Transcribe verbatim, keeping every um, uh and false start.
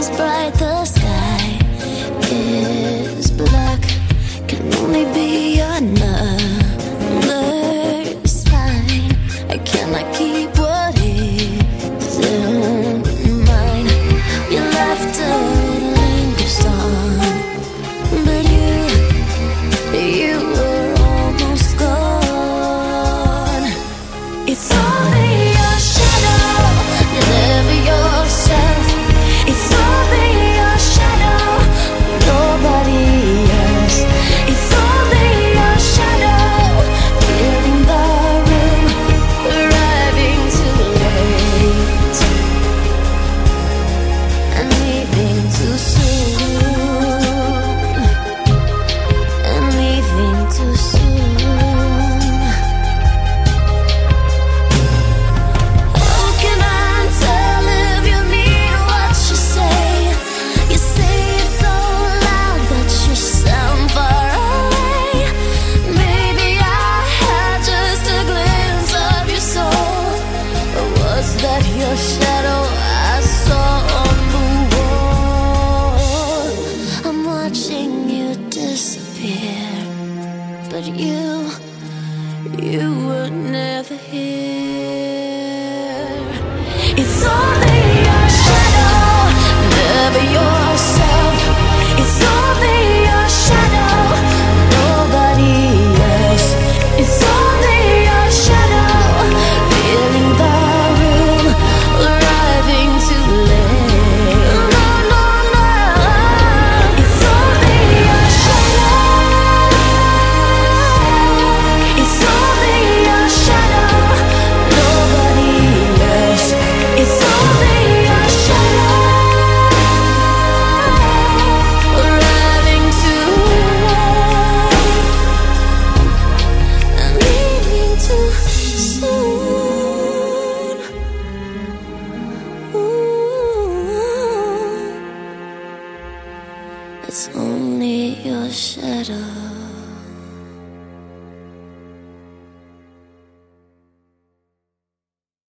is bright, the sky is black. Can only be another sign. I cannot keep what is in mine. Your laughter lingers on, but you, you were almost gone. It's only your shadow, never yourself. It's only your shadow, nobody else. It's only your shadow, filling the room, arriving too late and leaving too soon, and leaving too soon. How can I tell if you mean what you say? You say it so loud that you sound far away. Maybe I had just a glimpse of your soul, or was that your shadow I saw on the wall? I'm watching you disappear, but you, you were never here. It's only your shadow, never yourself. It's only your shadow, nobody else. It's only your shadow, filling the room, arriving too late. No, no, no. It's only your shadow. It's only your shadow, nobody else. It's only your shadow, arriving too late and leaving too soon. Ooh, it's only your shadow.